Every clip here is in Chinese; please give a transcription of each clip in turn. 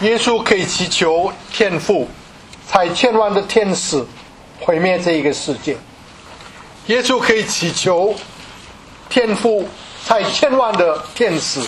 耶稣可以祈求天父派千万的天使毁灭这一个世界，耶稣可以祈求天父派千万的天使，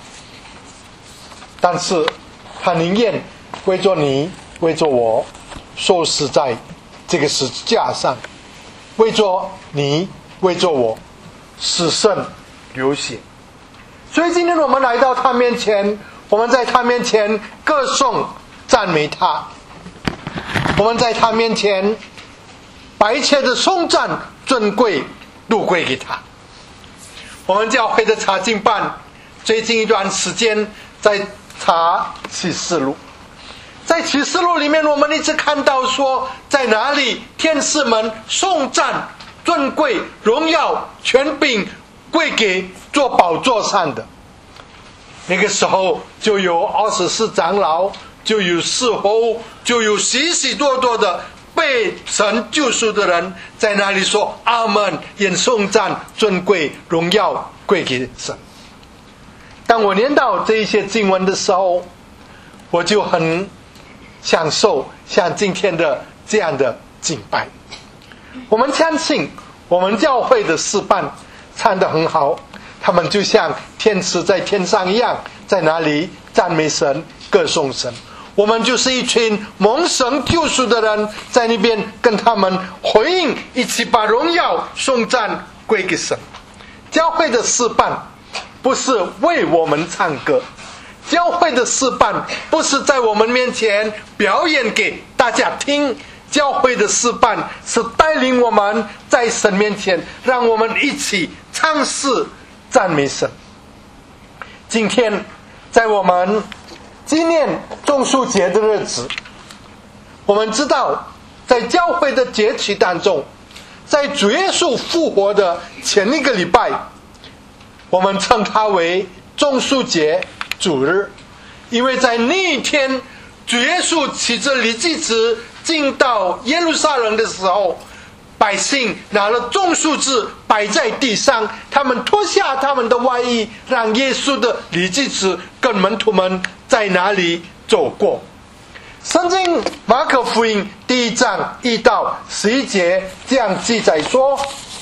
但是他宁愿为着你为着我受死在这个十字架上，为着你为着我死圣流血。所以今天我们来到他面前，我们在他面前歌颂赞美他，我们在他面前把一切的颂赞尊贵都归给他。我们教会的查经班最近一段时间在查启示录，在启示录里面我们一直看到说，在哪里天使们颂赞尊贵荣耀权柄归给坐宝座上的，那个时候就有24长老，就有四侯，就有许许多多的被神救赎的人在那里说阿们，愿颂赞尊贵荣耀归给神。当我念到这一些经文的时候，我就很享受像今天的这样的敬拜。我们相信我们教会的诗班唱得很好，他们就像天使在天上一样，在那里赞美神歌颂神。我们就是一群蒙神救赎的人，在那边跟他们回应，一起把荣耀颂赞归给神。教会的诗班不是为我们唱歌，教会的诗班不是在我们面前表演给大家听，教会的诗班是带领我们在神面前，让我们一起唱诗赞美神。今天在我们纪念棕树节的日子，我们知道在教会的节期当中，在主耶稣复活的前一个礼拜，我们称它为棕树节主日，因为在那一天主耶稣骑着离祭子进到耶路撒冷的时候，百姓拿了棕树枝摆在地上，他们脱下他们的外衣，让耶稣的离祭子跟门徒们在哪里走过。圣经马可福音第1章1到11节这样记载说，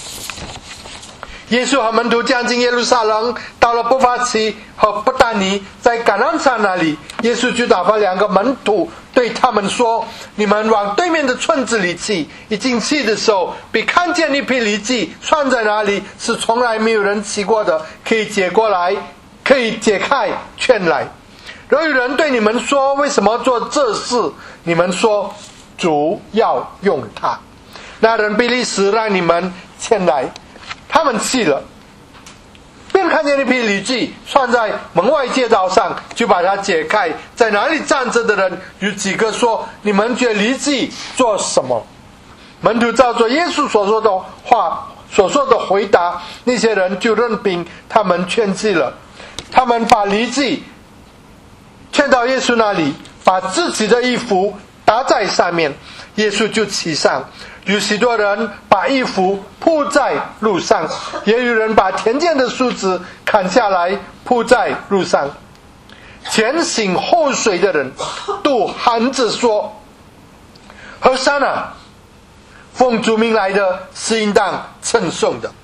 耶稣和门徒将近耶路撒冷，到了伯法其和伯大尼，在橄榄山那里，耶稣就打发2个门徒对他们说，你们往对面的村子里去，一进去的时候，必看见一匹驴驹拴在那里，是从来没有人骑过的，可以解过来，可以解开圈来。若有人对你们说，为什么做这事，你们说，主要用它。那人必立时让你们牵来。他们去了，便看见一匹驴驹拴在门外街道上，就把它解开。在哪里站着的人有几个说，你们觉驴驹做什么？门徒照着耶稣所说的话所说的回答，那些人就任凭他们圈去了。他们把驴驹牵到耶稣那里，把自己的衣服搭在上面，耶稣就骑上。有许多人把衣服铺在路上，也有人把田间的树枝砍下来铺在路上。前行后随的人都喊着说，和散那，奉主名来的是应当称颂的，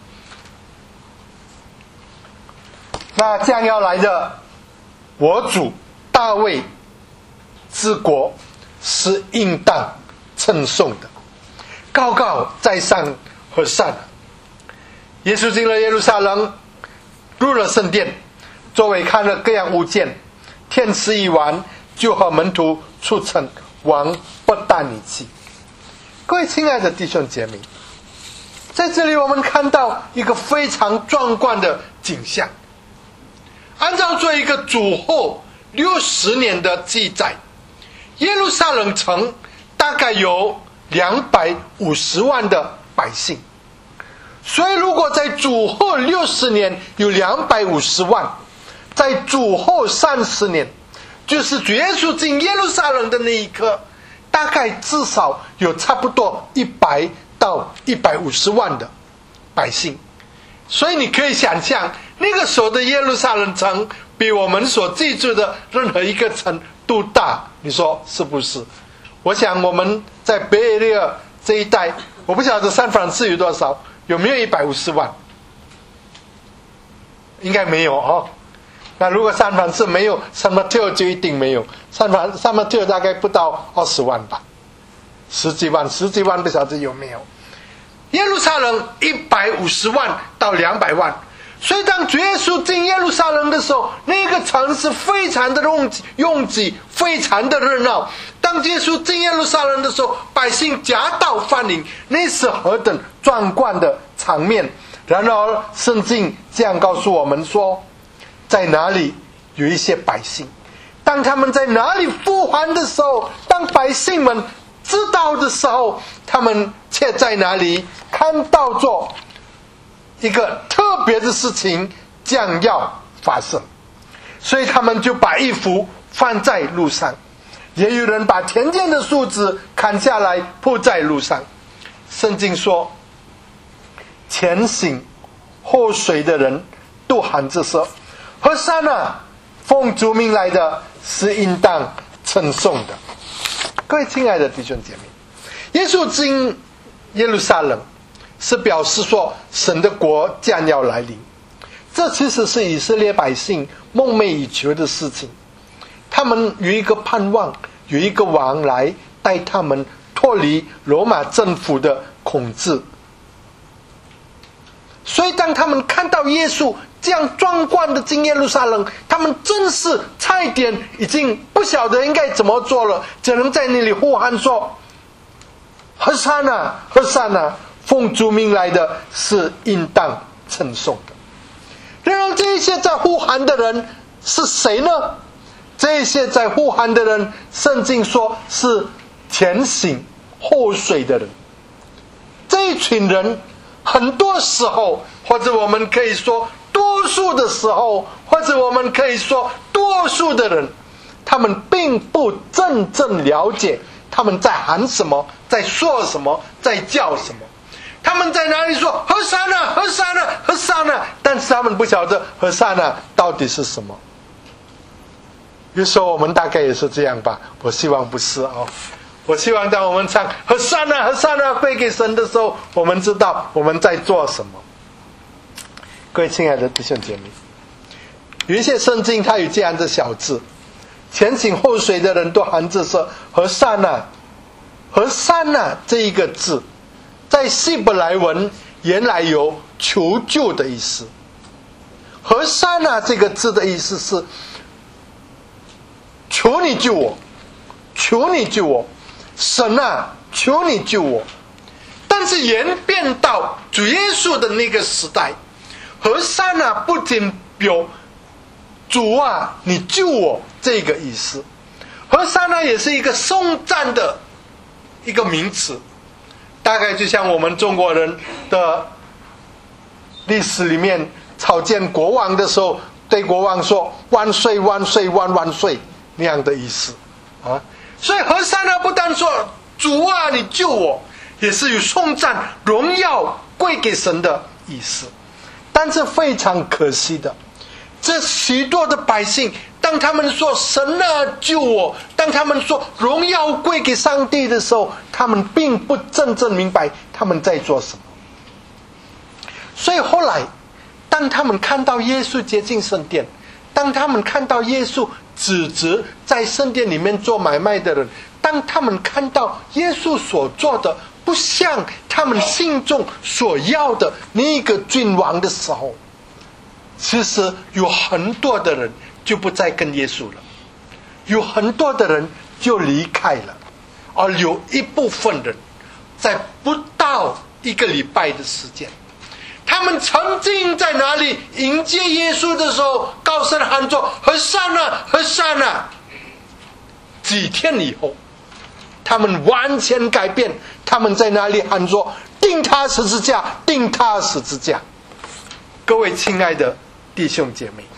那将要来的我主大卫之国是应当称颂的，高高在上和善。耶稣进了耶路撒冷，入了圣殿，周围看了各样物件，天吃一完，就和门徒出城往伯大尼去。各位亲爱的弟兄姐妹，在这里我们看到一个非常壮观的景象。按照这一个主后60年的记载，耶路撒冷城大概有250万的百姓，所以如果在主后60年有250万，在主后30年，就是主耶稣进耶路撒冷的那一刻，大概至少有差不多100到150万的百姓。所以你可以想象，那个时候的耶路撒冷城比我们所记住的任何一个城度大，你说是不是？我想我们在北爱尔这一带，我不晓得三藩市有多少，有没有150万？应该没有哦。那如果三藩市没有San Mateo就一定没有。San Mateo大概不到20万吧，十几万不晓得有没有。耶路撒冷150万到200万，所以当主耶稣进耶路撒冷的时候，那个城市非常的拥挤，非常的热闹。当耶稣进耶路撒冷的时候，百姓夹道欢迎，那是何等壮观的场面。然而圣经这样告诉我们说，在哪里有一些百姓，当他们在哪里呼喊的时候，当百姓们知道的时候，他们却在哪里看到做一个特别的事情将要发生，所以他们就把衣服放在路上，也有人把田间的树枝砍下来铺在路上。圣经说，前行后随的人都喊着说，和散那，奉主名来的是应当称颂的。各位亲爱的弟兄姐妹，耶稣进耶路撒冷是表示说神的国将要来临，这其实是以色列百姓梦寐以求的事情。他们有一个盼望，有一个王来带他们脱离罗马政府的统治。所以当他们看到耶稣这样壮观的进耶路撒冷，他们真是差一点已经不晓得应该怎么做了，只能在那里呼喊说，和散那，和散那，奉主名来的是应当称颂的。然而这些在呼喊的人是谁呢？这些在呼喊的人，圣经说是前行后随的人。这一群人很多时候，或者我们可以说多数的时候，或者我们可以说多数的人，他们并不真正了解他们在喊什么，在说什么，在叫什么。他们在哪里说和散那，和散那，和散那，但是他们不晓得和散那到底是什么。有时候我们大概也是这样吧，我希望不是哦。我希望当我们唱和散那，和散那归给神的时候，我们知道我们在做什么。各位亲爱的弟兄姐妹，有一些圣经它有这样的小字，前行后随的人都喊着说和散那。和散那这一个字在希伯来文原来有求救的意思。和散那这个字的意思是求你救我，求你救我，神啊，求你救我。但是演变到主耶稣的那个时代，和散那不仅有主啊你救我这个意思，和散那也是一个颂赞的一个名词。大概就像我们中国人的历史里面朝见国王的时候，对国王说万岁万岁万万岁那样的意思啊。所以和散那不但说主啊你救我，也是有颂赞荣耀归给神的意思。但是非常可惜的，这许多的百姓当他们说神啊救我，当他们说荣耀归给上帝的时候，他们并不真正明白他们在做什么。所以后来当他们看到耶稣接近圣殿，当他们看到耶稣指责在圣殿里面做买卖的人，当他们看到耶稣所做的不像他们心中所要的那个君王的时候，其实有很多的人就不再跟耶稣了，有很多的人就离开了，而有一部分人在不到1个礼拜的时间，他们曾经在哪里迎接耶稣的时候高声喊着和散那，和散那，几天以后他们完全改变，他们在哪里喊说钉他十字架，钉他十字架。各位亲爱的弟兄姐妹，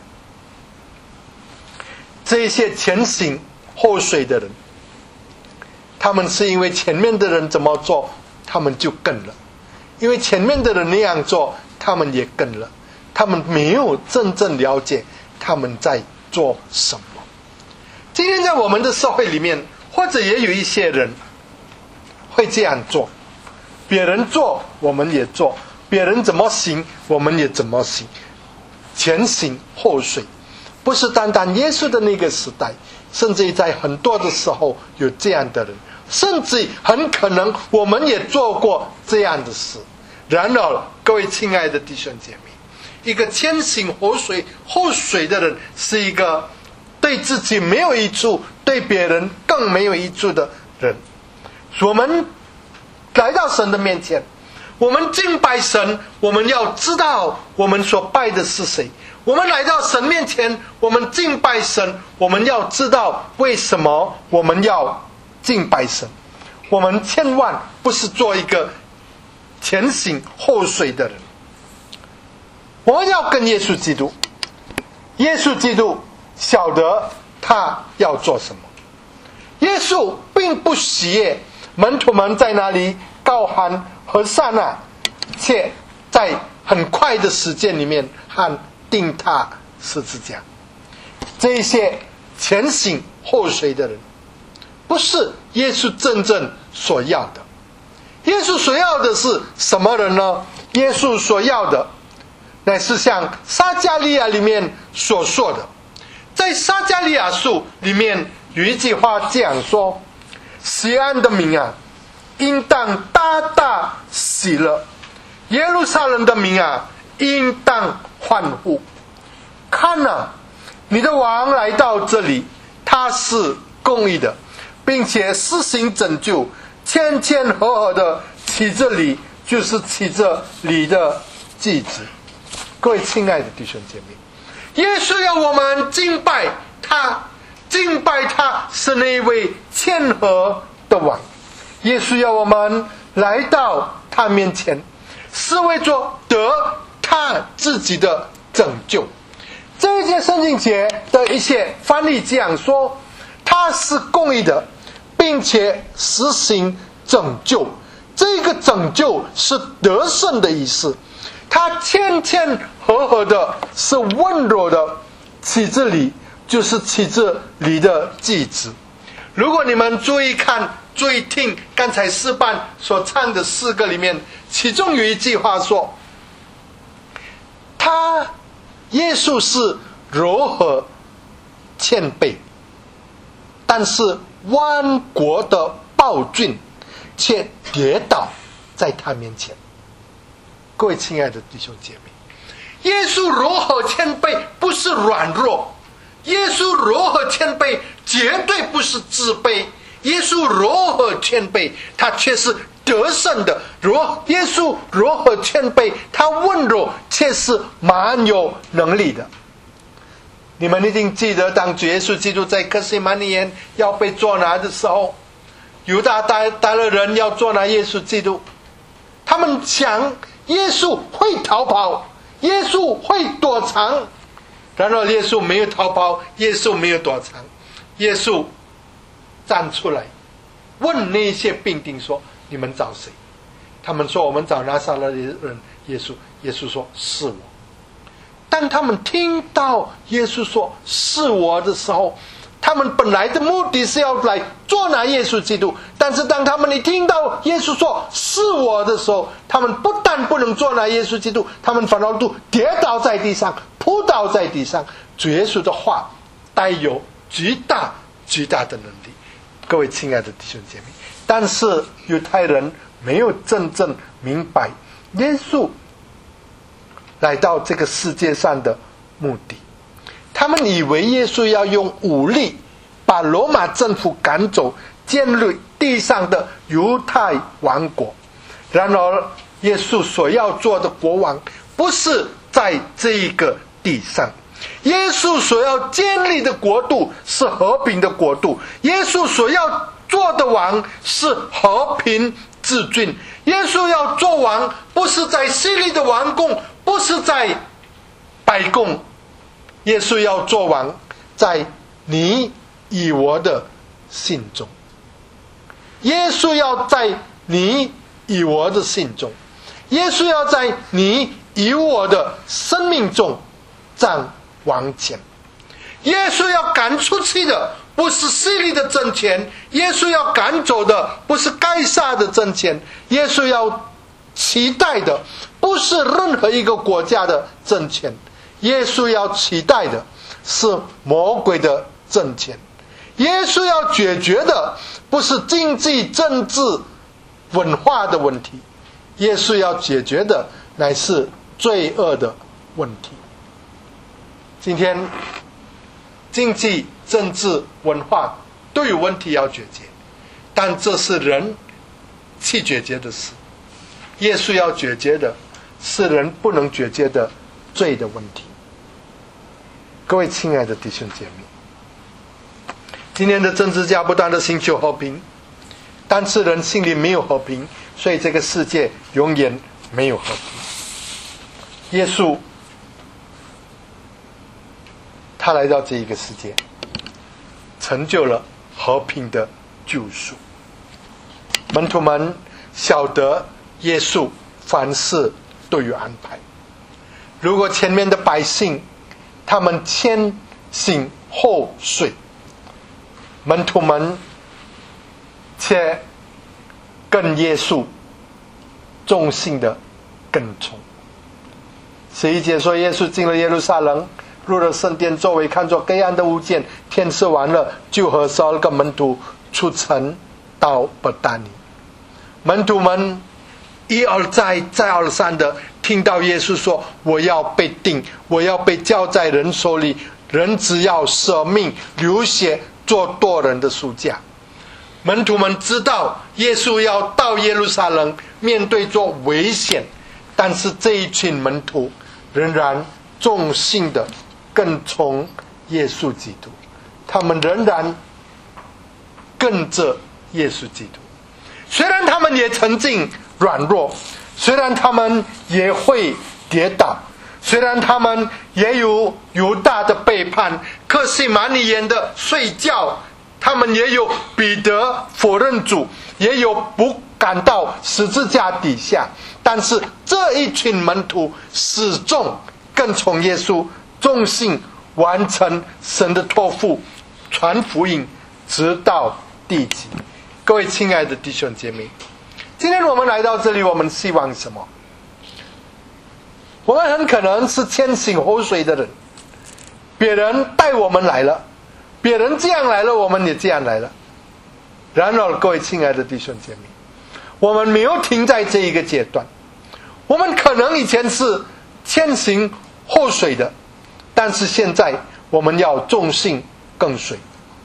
这些前行后随的人，他们是因为前面的人怎么做他们就跟了，因为前面的人那样做他们也跟了，他们没有真正了解他们在做什么。 今天在我们的社会里面，或者也有一些人会这样做，别人做我们也做，别人怎么行我们也怎么行，前行后随。不是单单耶稣的那个时代，甚至在很多的时候有这样的人，甚至很可能我们也做过这样的事。然而各位亲爱的弟兄姐妹，一个前行后随的人，是一个对自己没有益处，对别人更没有益处的人。我们来到神的面前，我们敬拜神，我们要知道我们所拜的是谁。我们来到神面前，我们敬拜神，我们要知道为什么我们要敬拜神。我们千万不是做一个前行后随的人。我们要跟耶稣基督，耶稣基督晓得他要做什么。耶稣并不喜悦门徒们在那里高喊和散那，且在很快的时间里面和钉他十字架。这些前行后随的人，不是耶稣真正所要的。耶稣所要的是什么人呢？耶稣所要的乃是像撒迦利亚里面所说的。在撒迦利亚书里面有一句话这样说：西安的民啊，应当大大喜乐，耶路撒冷的民啊，应当欢呼。看啊，你的王来到这里，他是公义的，并且施行拯救，谦谦和和的起着礼，就是起着礼的祭子。各位亲爱的弟兄姐妹，耶稣要我们敬拜他，敬拜他是那位谦和的王。耶稣要我们来到他面前，是为着得他自己的拯救。这一节圣经节的一些翻译这样说：他是公义的，并且实行拯救。这个拯救是得胜的意思。他谦谦和和的，是温柔的，起着礼，就是起着礼的祭子。如果你们注意看注意听刚才诗班所唱的诗歌里面，其中有一句话说，耶稣是柔和谦卑，但是万国的暴君却跌倒在他面前。各位亲爱的弟兄姐妹，耶稣柔和谦卑不是软弱，耶稣柔和谦卑绝对不是自卑，耶稣柔和谦卑他却是得胜的。耶稣柔和谦卑，他温柔却是蛮有能力的。你们一定记得，当主耶稣基督在客西马尼园要被捉拿的时候，犹大带了人要捉拿耶稣基督，他们想耶稣会逃跑，耶稣会躲藏。然而耶稣没有逃跑，耶稣没有躲藏，耶稣站出来问那些兵丁说，你们找谁？他们说，我们找拿撒勒的人耶稣。耶稣说，是我。当他们听到耶稣说是我的时候，他们本来的目的是要来捉拿耶稣基督，但是当他们一听到耶稣说是我的时候，他们不但不能捉拿耶稣基督，他们反而都跌倒在地上，扑倒在地上。主耶稣的话带有巨大巨大的能力。各位亲爱的弟兄姐妹，但是犹太人没有真正明白耶稣来到这个世界上的目的。他们以为耶稣要用武力把罗马政府赶走，建立地上的犹太王国。然而耶稣所要做的国王不是在这一个地上，耶稣所要建立的国度是和平的国度，耶稣所要做的王是和平治军。耶稣要做王不是在希律的王宫，不是在白宫，耶稣要做王在你与我的心中。耶稣要在你与我的心中，耶稣要在你与我的生命中站王前。耶稣要赶出去的不是势力的政权，耶稣要赶走的不是该撒的政权，耶稣要期待的不是任何一个国家的政权，耶稣要期待的是魔鬼的政权。耶稣要解决的不是经济、政治、文化的问题，耶稣要解决的乃是罪恶的问题。今天经济、政治、文化都有问题要解决，但这是人去解决的事。耶稣要解决的是人不能解决的罪的问题。各位亲爱的弟兄姐妹，今天的政治家不断的寻求和平，但是人心里没有和平，所以这个世界永远没有和平。耶稣他来到这一个世界，成就了和平的救赎。门徒们晓得耶稣凡事都有安排。如果前面的百姓他们先行后睡，门徒们却跟耶稣忠心的跟从。11节说，耶稣进了耶路撒冷，入了圣殿，周围看着黑暗的屋见，天色晚了，就和12个门徒出城到伯大尼。门徒们一而再再而三的听到耶稣说，我要被定，我要被交在人手里，人只要舍命流血做多人的赎价。门徒们知道耶稣要到耶路撒冷，面对着危险，但是这一群门徒仍然忠心的跟从耶稣基督，他们仍然跟着耶稣基督。虽然他们也曾经软弱，虽然他们也会跌倒，虽然他们也有犹大的背叛，客西马尼园的睡觉，他们也有彼得否认主，也有不赶到十字架底下，但是这一群门徒始终跟从耶稣，忠心完成神的托付，传福音直到地极。各位亲爱的弟兄姐妹，今天我们来到这里，我们希望什么？我们很可能是先行后睡的人，别人带我们来了，别人这样来了，我们也这样来了。然而各位亲爱的弟兄姐妹，我们没有停在这一个阶段，我们可能以前是先行后睡的，但是现在我们要忠心跟随，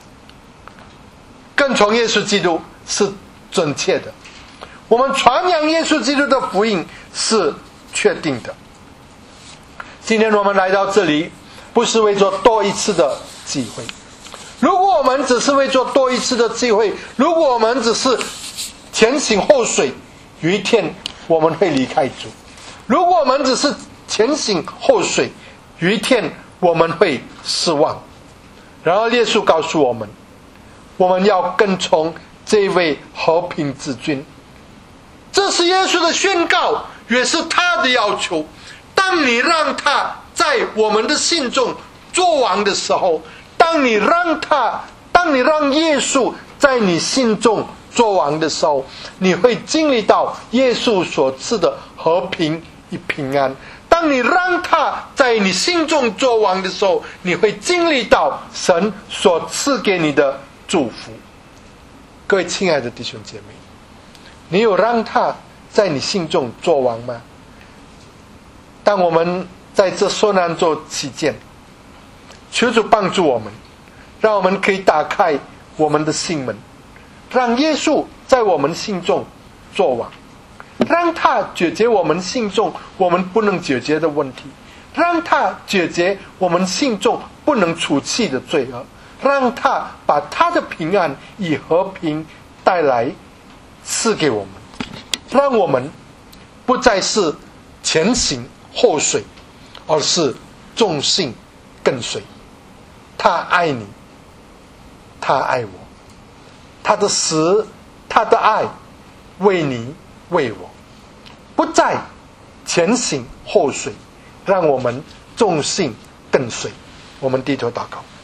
跟从耶稣基督是准确的，我们传扬耶稣基督的福音是确定的。今天我们来到这里，不是为着多一次的机会。如果我们只是为着多一次的机会，如果我们只是前行后睡，有一天我们会离开主。如果我们只是前行后睡，有一天我们会失望。然而耶稣告诉我们，我们要跟从这位和平之君，这是耶稣的宣告，也是他的要求。当你让他在我们的心中作王的时候，当你让耶稣在你心中作王的时候，你会经历到耶稣所赐的和平与平安。当你让他在你心中作王的时候，你会经历到神所赐给你的祝福。各位亲爱的弟兄姐妹，你有让他在你心中作王吗？当我们在这受难周期间，求主帮助我们，让我们可以打开我们的心门，让耶稣在我们心中作王，让他解决我们心中我们不能解决的问题，让他解决我们心中不能除去的罪恶，让他把他的平安与和平带来赐给我们，让我们不再是前行后睡，而是忠心跟随。他爱你，他爱我，他的死，他的爱，为你为我，不再前行后睡，让我们忠心跟随。我们低头祷告。